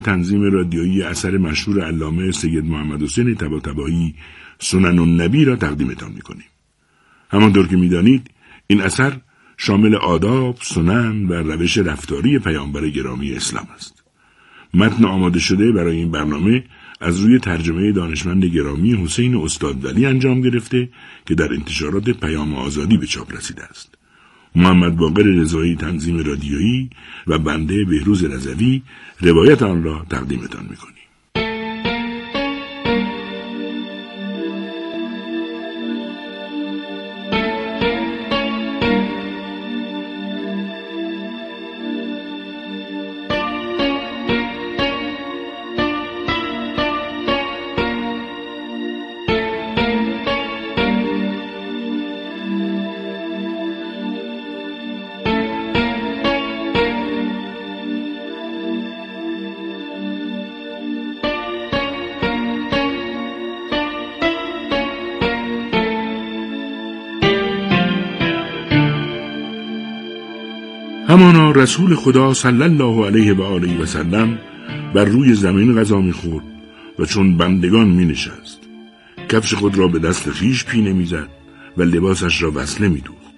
تنظیم رادیویی اثر مشهور علامه سید محمد حسین طباطبایی سنن النبی را تقدیمتان می‌کنیم. همانطور که می‌دانید این اثر شامل آداب، سنن و روش رفتاری پیامبر گرامی اسلام است. متن آماده شده برای این برنامه از روی ترجمه دانشمند گرامی حسین استادولی انجام گرفته که در انتشارات پیام آزادی به چاپ رسیده است. محمد باقر رضایی تنظیم رادیویی و بنده بهروز رضوی روایت آن را تقدیمتان می‌کنیم. همانا رسول خدا صلی الله علیه و آله و سلم بر روی زمین غذا می‌خورد و چون بندگان می‌نشست. کفش خود را به دست خویش پینه می‌زد و لباسش را وصله می‌دوخت.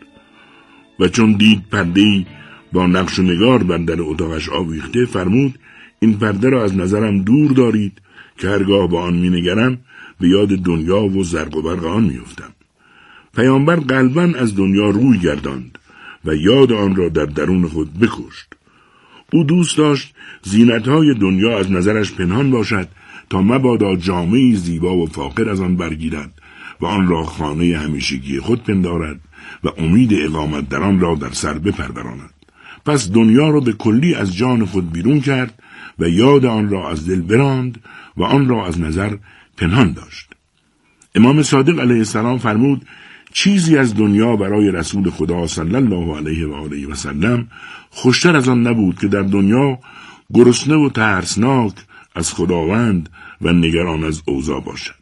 و چون دید پرده‌ای با نقش و نگار بر در اتاقش آویخته، فرمود این پرده را از نظرم دور دارید که هرگاه با آن می‌نگرم به یاد دنیا و زرق و برق آن می‌افتم. پیامبر قلباً از دنیا روی گرداند و یاد آن را در درون خود بکشت. او دوست داشت زینت‌های دنیا از نظرش پنهان باشد تا مبادا جامه‌ای زیبا و فاخر از آن برگیرد و آن را خانه همیشگی خود پندارد و امید اقامت در آن را در سر بپروراند. پس دنیا را به کلی از جان خود بیرون کرد و یاد آن را از دل براند و آن را از نظر پنهان داشت. امام صادق علیه السلام فرمود چیزی از دنیا برای رسول خدا صلی الله علیه و آله و سلم خوشتر از آن نبود که در دنیا گرسنه و ترسناک از خداوند و نگران از اوضاع باشد.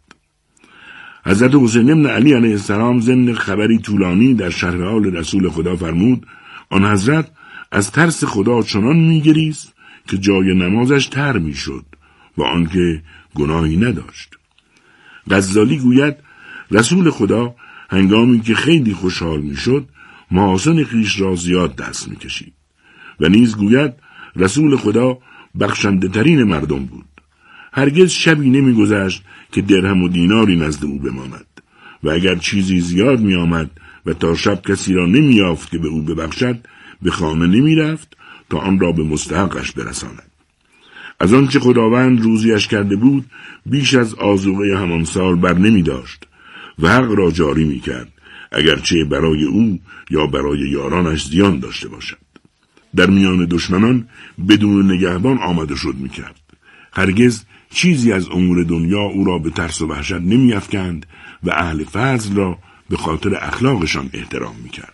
حضرت حسین بن علی علیه السلام ضمن خبری طولانی در شرح حال رسول خدا فرمود آن حضرت از ترس خدا چنان می‌گریست که جای نمازش تر می‌شد و آنکه گناهی نداشت. غزالی گوید رسول خدا هنگامی که خیلی خوشحال می‌شد محاسن خویش را زیاد دست می‌کشید و نیز گوید رسول خدا بخشنده ترین مردم بود. هرگز شبی نمی‌گذشت که درهم و دیناری نزد او بماند و اگر چیزی زیاد می‌آمد و تا شب کسی را نمی‌یافت که به او ببخشد به خانه نمی‌رفت تا آن را به مستحقش برساند. از آنچه خداوند روزیش کرده بود بیش از آذوقه همان سال بر نمی‌داشت و حق را جاری می‌کرد اگرچه برای او یا برای یارانش زیان داشته باشد. در میان دشمنان بدون نگهبان آمد و شد می‌کرد. هرگز چیزی از امور دنیا او را به ترس و وحشت نمی‌افکند و اهل فضل را به خاطر اخلاقشان احترام می‌کرد.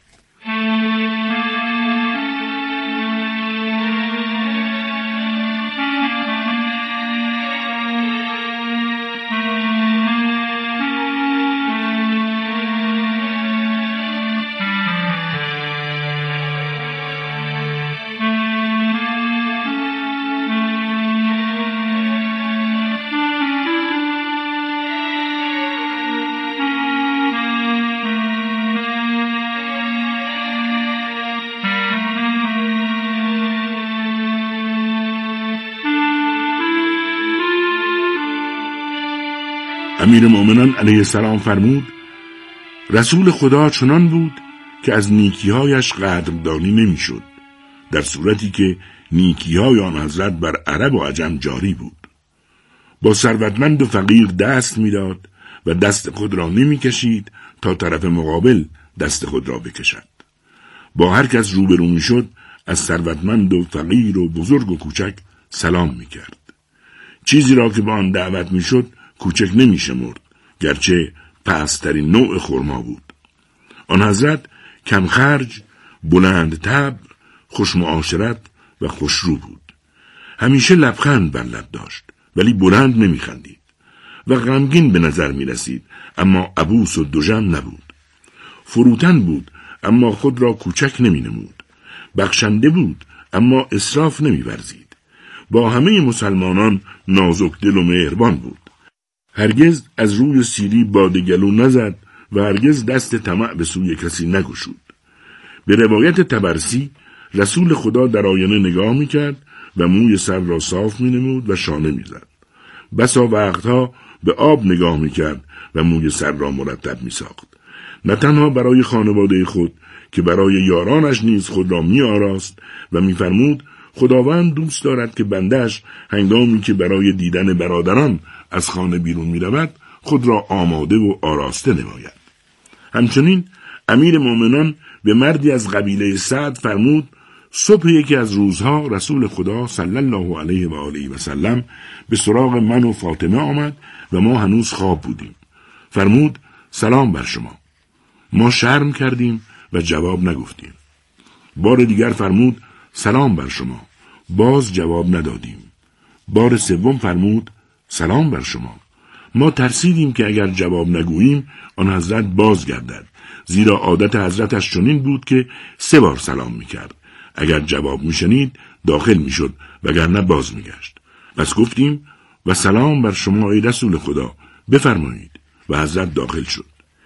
امیر مومنان علیه السلام فرمود رسول خدا چنان بود که از نیکیهایش قدردانی نمیشد، در صورتی که نیکیهای آن حضرت بر عرب و عجم جاری بود. با ثروتمند و فقیر دست میداد و دست خود را نمیکشید تا طرف مقابل دست خود را بکشد. با هر کس روبرو میشد از ثروتمند و فقیر و بزرگ و کوچک سلام میکرد. چیزی را که با آن دعوت میشد کوچک نمیشمرد، گرچه پست‌ترین نوع خرما بود. آن حضرت کم خرج، بلند طبع، خوش معاشرت و خوشرو بود. همیشه لبخند بر لب داشت ولی بلند نمیخندید و غمگین به نظر میرسید، اما عبوس و دژم نبود. فروتن بود اما خود را کوچک نمینمود. بخشنده بود اما اسراف نمیورزید. با همه مسلمانان نازک دل و مهربان بود. هرگز از روی سیری بادگلو نزد و هرگز دست طمع به سوی کسی نگشود. به روایت طبرسی رسول خدا در آینه نگاه میکرد و موی سر را صاف مینمود و شانه میزد. بسا وقتها به آب نگاه میکرد و موی سر را مرتب میساخت. نه تنها برای خانواده خود که برای یارانش نیز خود را میآراست و میفرمود خداوند دوست دارد که بنده‌اش هنگامی که برای دیدن برادران از خانه بیرون میرود خود را آماده و آراسته نماید. همچنین امیر مومنان به مردی از قبیله سعد فرمود صبح یکی از روزها رسول خدا صلی الله علیه و آله و سلم به سراغ من و فاطمه آمد و ما هنوز خواب بودیم. فرمود سلام بر شما. ما شرم کردیم و جواب نگفتیم. بار دیگر فرمود سلام بر شما. باز جواب ندادیم. بار سوم فرمود سلام بر شما. ما ترسیدیم که اگر جواب نگوییم آن حضرت باز گردد، زیرا عادت حضرتش چنین بود که 3 بار سلام میکرد. اگر جواب میشنید داخل میشد وگرنه باز میگشت. پس گفتیم و سلام بر شما ای رسول خدا، بفرمایید، و حضرت داخل شد.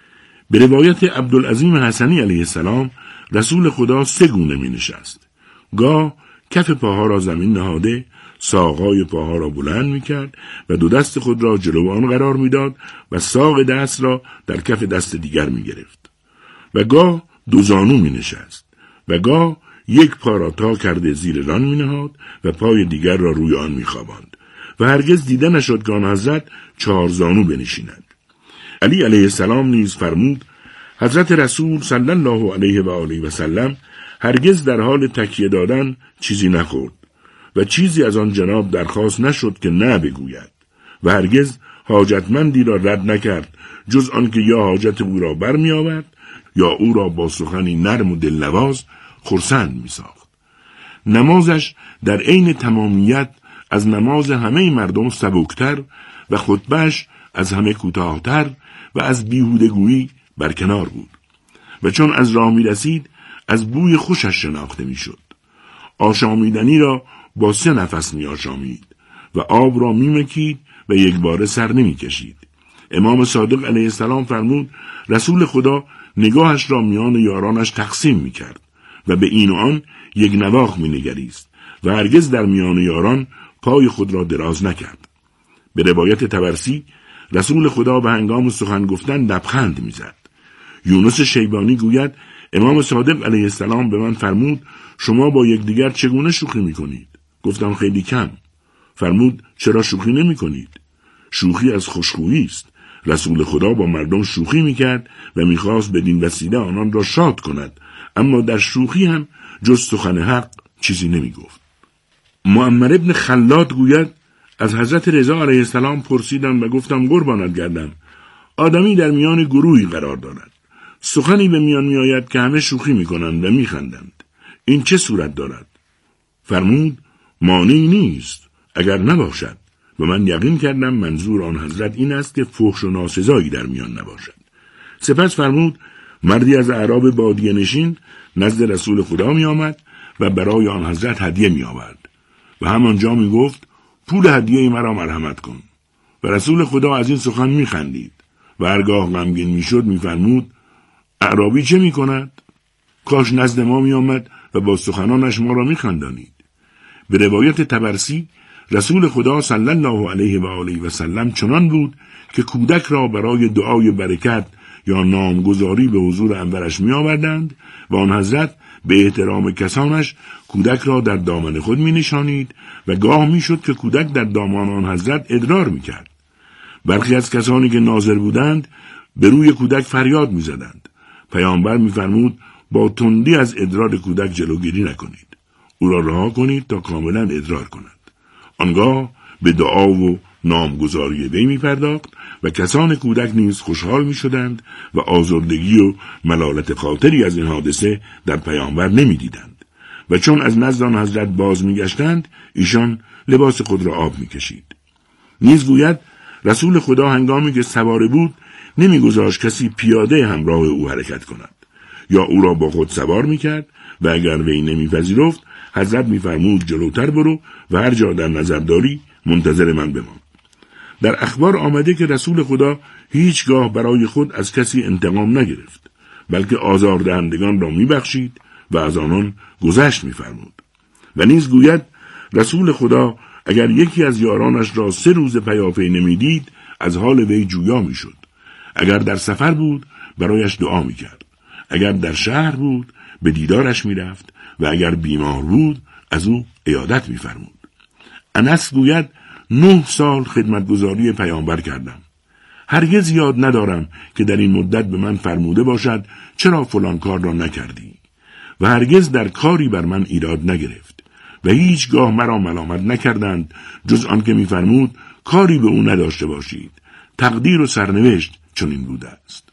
به روایت عبدالعظیم حسنی علیه السلام رسول خدا 3 گونه می نشست. گاه کف پاها را زمین نهاده ساقای پاها را بلند می کرد و 2 دست خود را جلو آن قرار می داد و ساق دست را در کف دست دیگر می گرفت. و گاه 2 زانو می نشست و گاه 1 پا را تا کرده زیر ران می نهاد و پای دیگر را روی آن می خواباند و هرگز دیده نشد که آن حضرت 4 زانو بنشیند. علی علیه السلام نیز فرمود حضرت رسول صلی الله علیه و آله و سلم هرگز در حال تکیه دادن چیزی نخورد و چیزی از آن جناب درخواست نشد که نه بگوید و هرگز حاجتمندی را رد نکرد جز آنکه یا حاجت او را برمی آورد یا او را با سخنی نرم و دلنواز خرسند می ساخت. نمازش در عین تمامیت از نماز همه مردم سبکتر و خطبهش از همه کوتاه‌تر و از بیهودگویی برکنار بود و چون از راه می رسید از بوی خوشش شناخته می شد. آشامیدنی را با 3 نفس می آشامید و آب را می مکید و 1 باره سر نمی کشید. امام صادق علیه السلام فرمود رسول خدا نگاهش را میان یارانش تقسیم می کرد و به این و آن 1 نواخت می نگریست و هرگز در میان یاران پای خود را دراز نکرد. به روایت طبرسی رسول خدا به هنگام سخن گفتن لبخند میزد. یونس شیبانی گوید امام صادق علیه السلام به من فرمود شما با یکدیگر چگونه شوخی میکنید؟ گفتم خیلی کم. فرمود چرا شوخی نمیکنید؟ شوخی از خوشخویی است. رسول خدا با مردم شوخی میکرد و میخواست بدین وسیله آنان را شاد کند، اما در شوخی هم جز سخن حق چیزی نمیگفت. معمر ابن خلاد گوید از حضرت رضا علیه السلام پرسیدم و گفتم قربانت گردم آدمی در میان گروهی قرار دارد، سخنی به میان می آید که همه شوخی می کنند و می خندند. این چه صورت دارد؟ فرمود مانعی نیست اگر نباشد و من یقین کردم منظور آن حضرت این است که فحش و ناسزایی در میان نباشد. سپس فرمود مردی از اعراب بادیه نشین نزد رسول خدا می آمد و برای آن حضرت هدیه می آورد و همانجا می گفت پول هدیه مرا مرحمت کن و رسول خدا از این سخن می خندید و هرگاه غمگین می شد می فرمود اعرابی چه می کند؟ کاش نزد ما می آمد و با سخنانش ما را می خندانید. به روایت طبرسی رسول خدا صلی الله علیه و آله و سلم چنان بود که کودک را برای دعای برکت یا نامگذاری به حضور انورش می آوردند و آن حضرت به احترام کسانش کودک را در دامن خود می نشانید و گاه می شد که کودک در دامان آن حضرت ادرار می کرد. برخی از کسانی که ناظر بودند به روی کودک فریاد می زدند. پیامبر می فرمود با تندی از ادرار کودک جلوگیری نکنید. او را رها کنید تا کاملا ادرار کند. آنگاه به دعا و نامگذاری وی می پرداخت و کسان کودک نیز خوشحال می شدند و آزردگی و ملالت خاطری از این حادثه در پیامبر نمی دیدند و چون از نزد آن حضرت باز می گشتند ایشان لباس خود را آب می کشید. نیز گوید رسول خدا هنگامی که سواره بود نمی گذاشت کسی پیاده همراه او حرکت کند یا او را با خود سوار می کرد و اگر وی نمی پذیرفت حضرت می‌فرمود جلوتر برو و هر جا در نظر داری منتظر من بمان. در اخبار آمده که رسول خدا هیچگاه برای خود از کسی انتقام نگرفت، بلکه آزاردهندگان را میبخشید و از آنان گذشت می‌فرمود. و نیز گوید رسول خدا اگر یکی از یارانش را 3 روز پیاپی نمیدید از حال وی جویا میشد. اگر در سفر بود برایش دعا میکرد. اگر در شهر بود به دیدارش میرفت و اگر بیمار بود از او عیادت میفرمود. انس گوید 9 سال خدمتگزاری پیامبر کردم. هرگز یاد ندارم که در این مدت به من فرموده باشد چرا فلان کار را نکردی و هرگز در کاری بر من ایراد نگرفت و هیچگاه مرا ملامت نکردند جز آنکه میفرمود کاری به او نداشته باشید. تقدیر و سرنوشت چنین بوده است.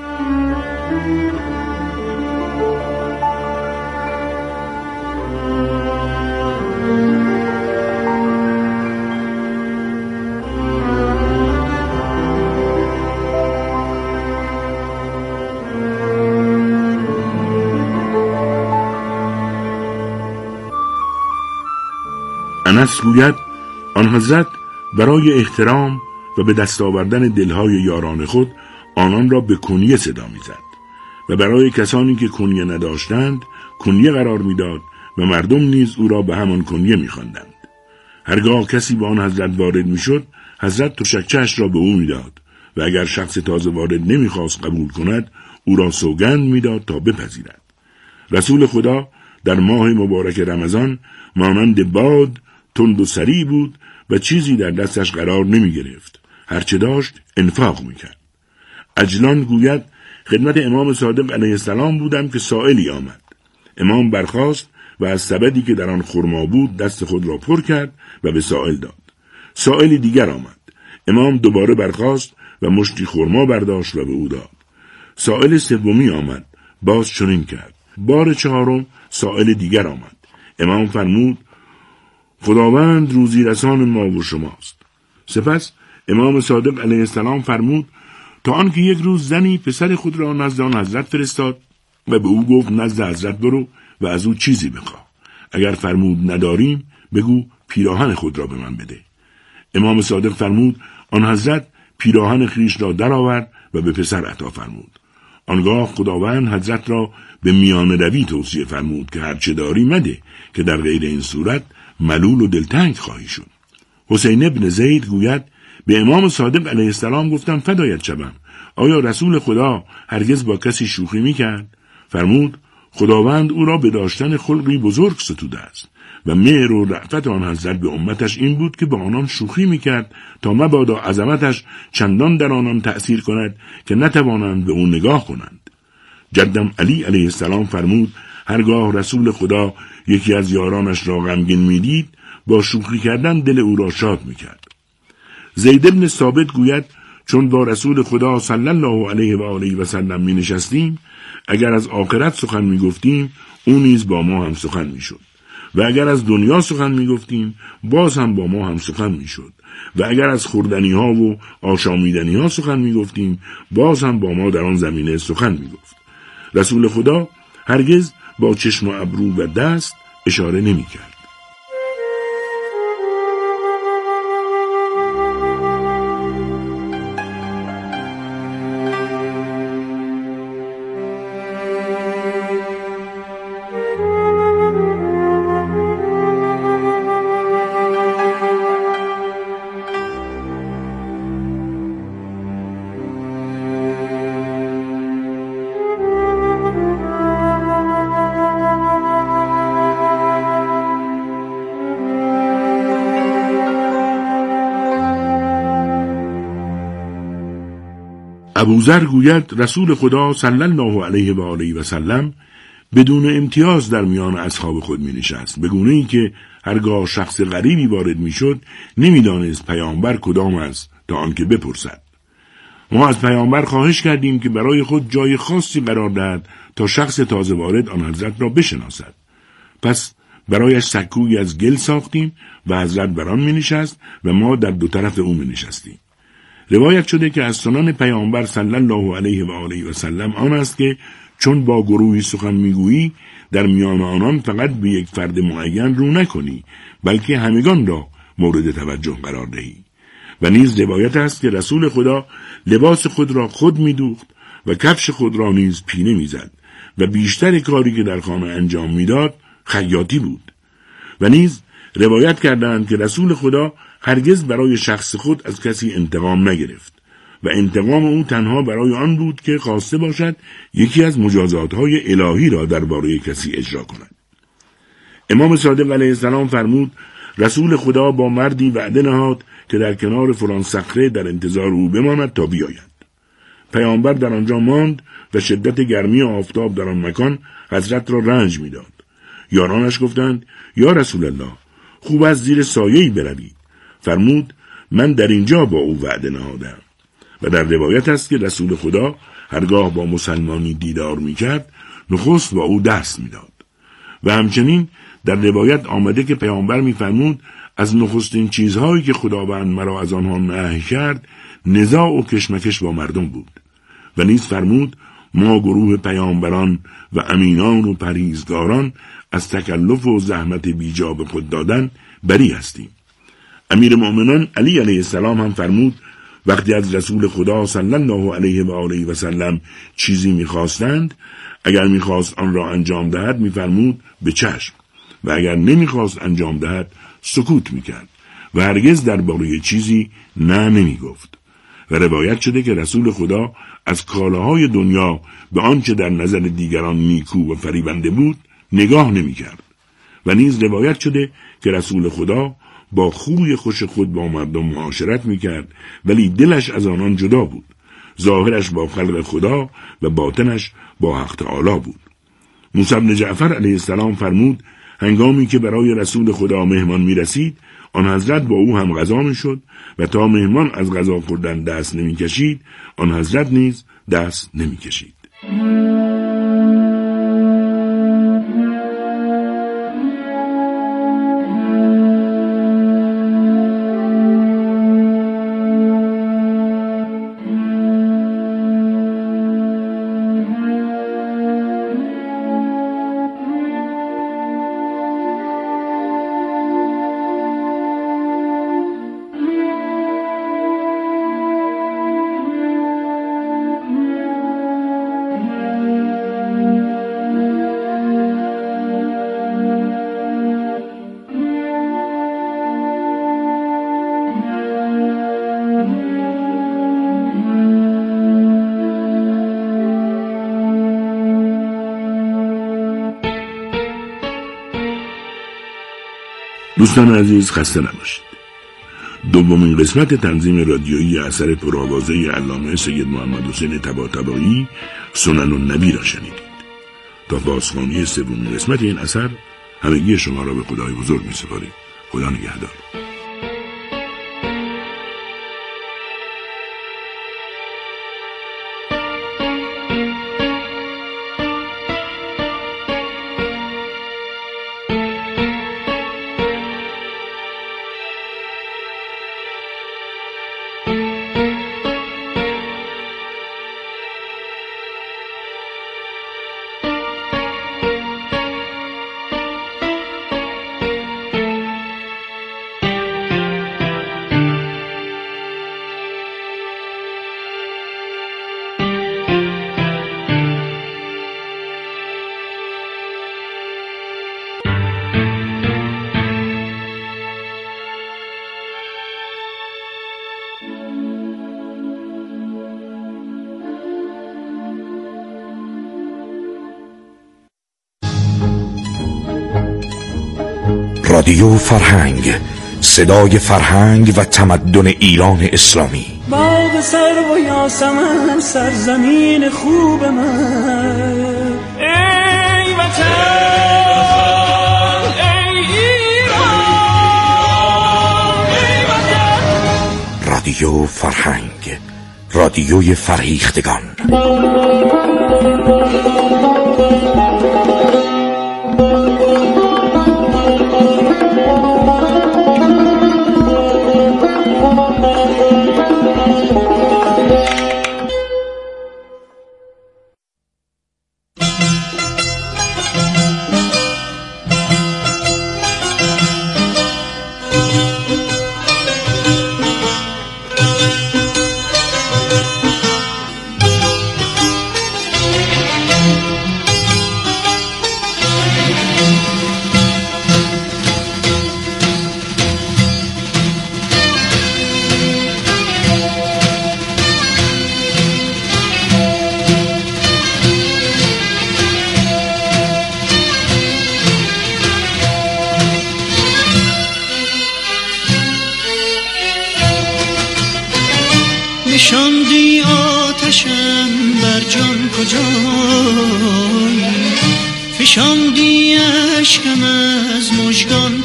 انس گوید آن حضرت برای احترام و به دست آوردن دلهای یاران خود آنان را به کنیه صدا می‌زد و برای کسانی که کنیه نداشتند کنیه قرار می‌داد و مردم نیز او را به همان کنیه می‌خواندند. هرگاه کسی به آن حضرت وارد می‌شد حضرت تشکچه‌اش را به او می‌داد و اگر شخص تازه وارد نمی‌خواست قبول کند او را سوگند می‌داد تا بپذیرد. رسول خدا در ماه مبارک رمضان مانند باد تند و سریع بود و چیزی در دستش قرار نمی گرفت. هرچه داشت انفاق می کرد. عجلان گوید خدمت امام صادق علیه السلام بودم که سائلی آمد. امام برخاست و از سبدی که در آن خرما بود دست خود را پر کرد و به سائل داد. سائلی دیگر آمد. امام دوباره برخاست و مشتی خرما برداشت و به او داد. سائل سومی آمد. باز چنین کرد. بار 4 سائل دیگر آمد. امام فرمود خداوند روزی رسان ما و شماست. سپس امام صادق علیه السلام فرمود تا آنکه یک روز زنی پسر خود را نزد آن حضرت فرستاد و به او گفت نزد حضرت برو و از او چیزی بخواه. اگر فرمود نداریم بگو پیراهن خود را به من بده. امام صادق فرمود آن حضرت پیراهن خویش را درآورد و به پسر عطا فرمود. آنگاه خداوند حضرت را به میان روی توصیه فرمود که هرچه داری مده که در غیر این صورت ملول و دلتنگ خواهی شد. حسین ابن زید گوید به امام صادق علیه السلام گفتم فدایت شوم آیا رسول خدا هرگز با کسی شوخی میکرد؟ فرمود خداوند او را به داشتن خلقی بزرگ ستوده است و مهر و رأفت آن حضرت به امتش این بود که با آنان شوخی میکرد تا مبادا عظمتش چندان در آنان تأثیر کند که نتوانند به او نگاه کنند. جدم علی علیه السلام فرمود هرگاه رسول خدا یکی از یارانش را غمگین میدید با شوخی کردن دل او را شاد میکرد. زید بن ثابت گوید چون با رسول خدا صلی الله علیه و آله و سلم می نشستیم اگر از آخرت سخن می گفتیم او نیز با ما هم سخن می شد و اگر از دنیا سخن می گفتیم باز هم با ما هم سخن می شد و اگر از خوردنی ها و آشامیدنی ها سخن می گفتیم باز هم با ما در آن زمینه سخن می گفت. رسول خدا هرگز با چشم و ابرو و دست اشاره نمی کرد. ابوذر گوید رسول خدا صلی الله علیه و آله و سلم بدون امتیاز در میان اصحاب خود می نشست، به گونه‌ای که هرگاه شخص غریبی وارد می شد نمی دانست پیامبر کدام است تا آنکه بپرسد. ما از پیامبر خواهش کردیم که برای خود جای خاصی قرار دهد تا شخص تازه وارد آن حضرت را بشناسد. پس برایش سکویی از گل ساختیم و حضرت بر آن می نشست و ما در 2 طرف او می نشستیم. روایت شده که از سنن پیامبر صلی الله علیه و آله و سلم آن است که چون با گروهی سخن میگویی در میان آنان فقط به یک فرد معین رو نکنی، بلکه همگان را مورد توجه قرار دهی. و نیز روایت است که رسول خدا لباس خود را خود می‌دوخت و کفش خود را نیز پینه می‌زد و بیشتر کاری که در خانه انجام می‌داد خیاطی بود. و نیز روایت کردند که رسول خدا هرگز برای شخص خود از کسی انتقام نگرفت و انتقام او تنها برای آن بود که خواسته باشد یکی از مجازات‌های الهی را درباره کسی اجرا کند. امام صادق علیه السلام فرمود رسول خدا با مردی وعده نهاد که در کنار فلان صخره در انتظار او بماند تا بیاید. پیامبر در آنجا ماند و شدت گرمی آفتاب در آن مکان حضرت را رنج می‌داد. یارانش گفتند یا رسول الله، خوب از زیر سایه‌ای بروید. فرمود من در اینجا با او وعده نهادم. و در روایت است که رسول خدا هرگاه با مسلمانی دیدار می‌کرد نخست با او دست می‌داد. و همچنین در روایت آمده که پیامبر می‌فرمود از نخستین چیزهایی که خداوند مرا از آنها نهی کرد نزاع و کشمکش با مردم بود. و نیز فرمود ما گروه پیامبران و امینان و پرهیزگاران از تکلف و زحمت بیجا به خود دادن بری هستیم. امیر مؤمنان علی علیه السلام هم فرمود وقتی از رسول خدا صلی الله علیه و آله و سلم چیزی می‌خواستند، اگر می‌خواست آن را انجام دهد می‌فرمود به چشم و اگر نمی‌خواست انجام دهد سکوت می‌کرد و هرگز درباره چیزی نه نمی‌گفت. و روایت شده که رسول خدا از کالاهای دنیا به آنچه در نظر دیگران نیکو و فریبنده بود نگاه نمی‌کرد. و نیز روایت شده که رسول خدا با خوی خوش خود با مردم معاشرت می‌کرد ولی دلش از آنان جدا بود. ظاهرش با خلق خدا و باطنش با حق تعالی بود. موسی بن جعفر علیه السلام فرمود هنگامی که برای رسول خدا مهمان می‌رسید آن حضرت با او هم غذا می‌شد و تا مهمان از غذا خوردن دست نمی‌کشید آن حضرت نیز دست نمی‌کشید. دوستان عزیز خسته نباشید. دومین قسمت تنظیم رادیویی اثر پرآوازه علامه سید محمد حسین طباطبایی سنن النبی را شنیدید. تا بازخوانی سومین قسمت این اثر همگی شما را به خدای بزرگ می‌سپاریم. خدا نگهدار. رادیو فرهنگ، صدای فرهنگ و تمدن ایران اسلامی. باغ سرو و یاسمن سرزمین خوب من، ای وطن ای ایران ای وطن. رادیو فرهنگ، رادیوی فرهیختگان. نشاندی آتشم بر جان کجایی، فشاندی اشکم از مژگان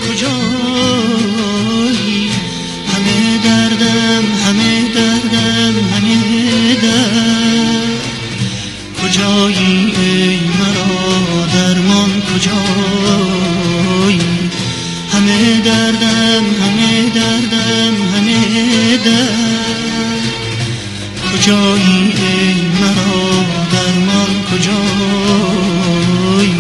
کجایی، همه دردم همه دردم همه درد کجایی ای مرا درمان کجایی، همه دردم همه دردم همه درد کجایی ای مرا درمان کجایی.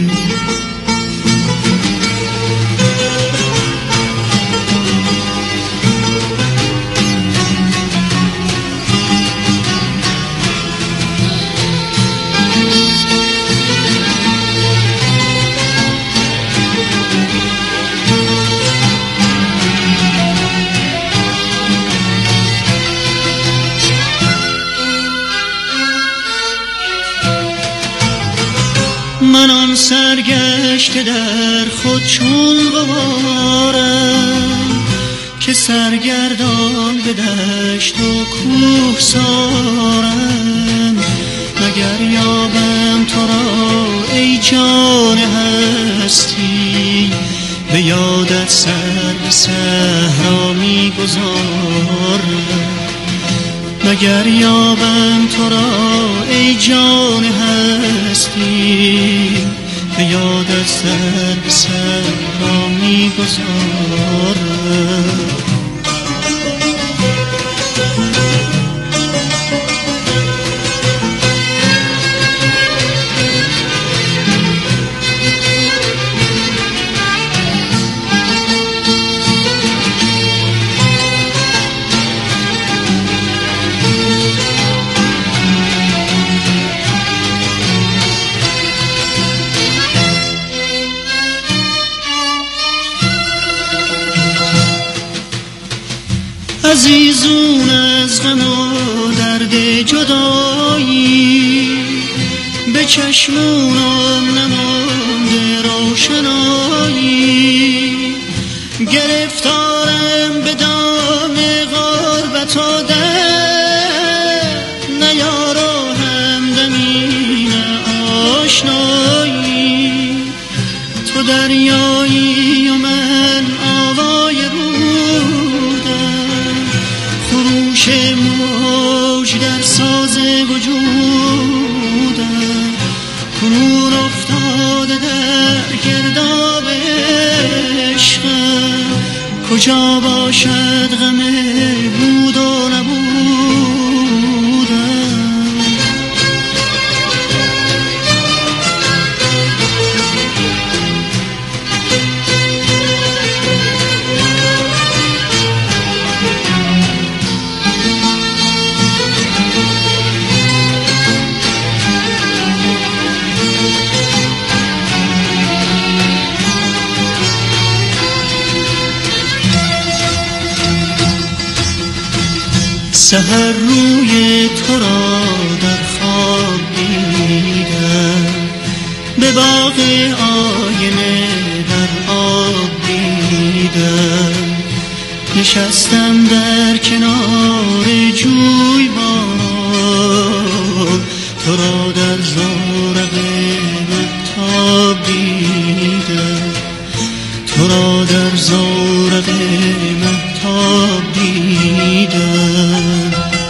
من آن سرگشته در خود چون غبارم که سرگردان به دشت و کوه سارم، مگر یابم تو را ای جان هستی، به یادت سر به صحرا می گذارم، مگر یابم تو را ای جان هستی، به یادت سر به صحرا می گذارم. عزیزون از غم و درد جدایی، به چشمونم نمانده روشنایی، گرفتارم به دام غربت و درد، نیارو همدمی نه آشنایی، تو دریایی و من آوای خروش موج در ساز وجودم، کنون افتاده در گرداب عشقم، کجا باشد غم بود و نبودم. سحر روی تو را در خواب دیدم، به باغ آینه در آب دیدم، نشستم در کنار جویبار، تو را در زورق مهتاب دیدم، تو را در زورق مهتاب دیدم.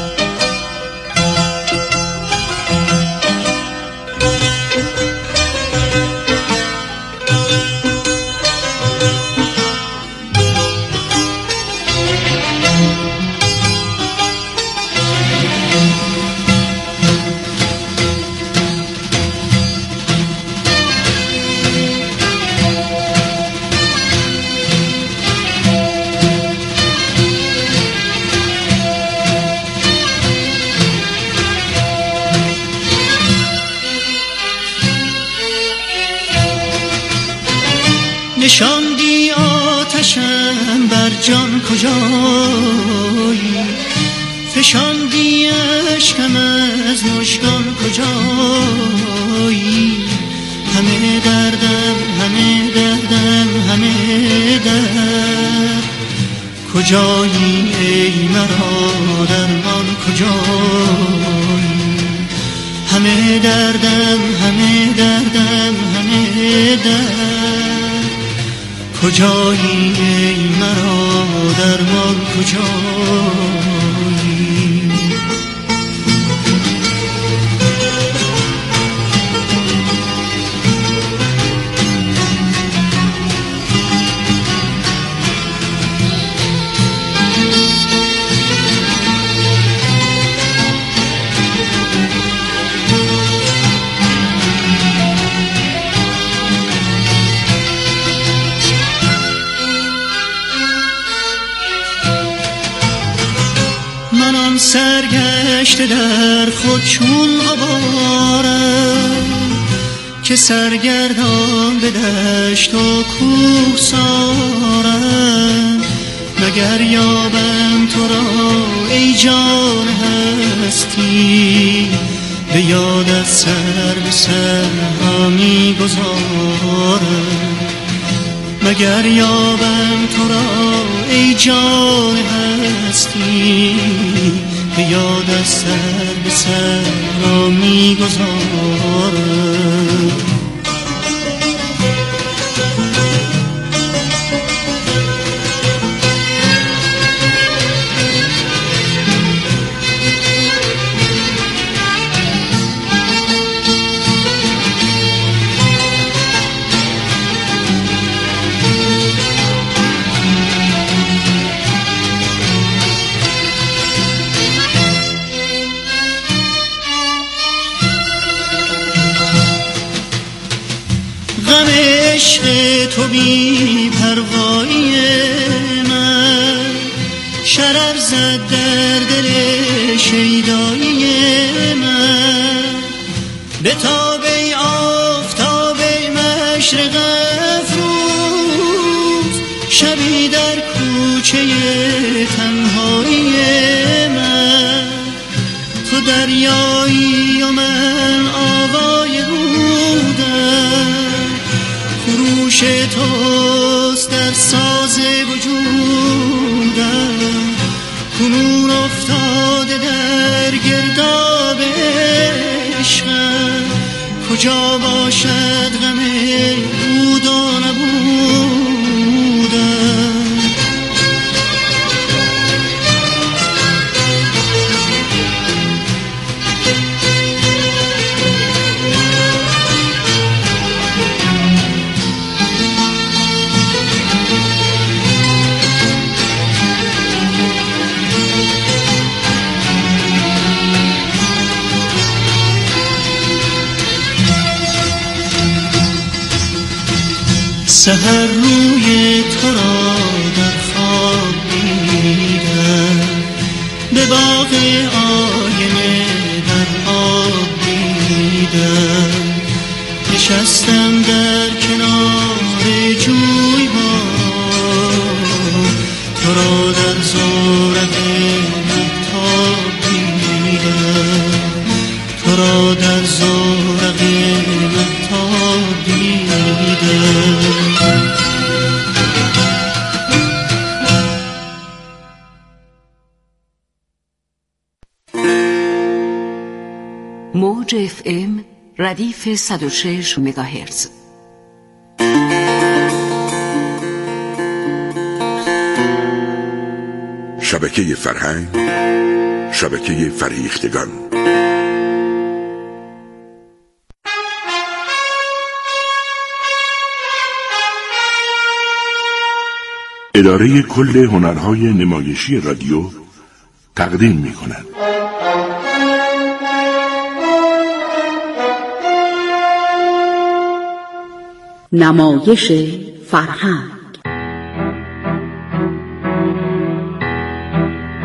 نشاندی آتشم بر جان کجایی، فشاندی اشکم از مژگان کجایی، همه دردم همه دردم همه درد کجایی ای مرا درمان کجایی؟ همه دردم همه دردم همه درد، کجایی ای مرا درمان کجایی؟ سرگشته در خود چون غبارم که سرگردان به دشت و کوه سارم، مگر یابم تو را ای جان هستی، به یادت سر به سر همی گذارم، مگر یابم تو را ای جان هستی، به یاد سر به سر را می گذارم. عشق تو بی پروایی من، شرر زد در دل شیدایی من، به تاب ای آفتاب ای مشرق افروز، شبی در کوچه تنهایی من، تو دریایی و من آوای رودم، خروش توست در ساز وجودم، کنون افتاده در گرداب عشقم، کجا باشد غم بود و نبودم. سحر روی تو را در خواب دیدم، به باغ آینه در آب دیدم، نشستم در کنار جویبار، تو را در زورق مهتاب دیدم، تو را در زورق مهتاب دیدم. موج FM ردیف 106 مگاهرتز. شبکه فرهنگ، شبکه فریختگان. اداره کل هنرهای نمایشی رادیو تقدیم می‌کند. نمایش فرهنگ